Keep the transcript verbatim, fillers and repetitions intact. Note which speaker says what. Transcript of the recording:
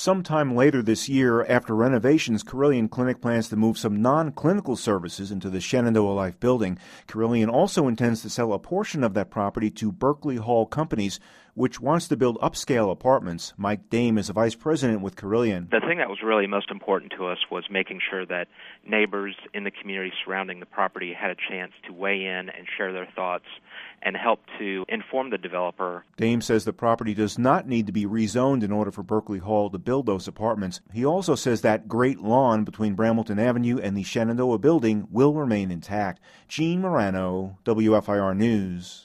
Speaker 1: Sometime later this year, after renovations, Carilion Clinic plans to move some non-clinical services into the Shenandoah Life building. Carilion also intends to sell a portion of that property to Berkeley Hall Companies, which wants to build upscale apartments. Mike Dame is a vice president with Carilion.
Speaker 2: The thing that was really most important to us was making sure that neighbors in the community surrounding the property had a chance to weigh in and share their thoughts and help to inform the developer.
Speaker 1: Dame says the property does not need to be rezoned in order for Berkeley Hall to build those apartments. He also says that great lawn between Brambleton Avenue and the Shenandoah building will remain intact. Gene Marano, W F I R News.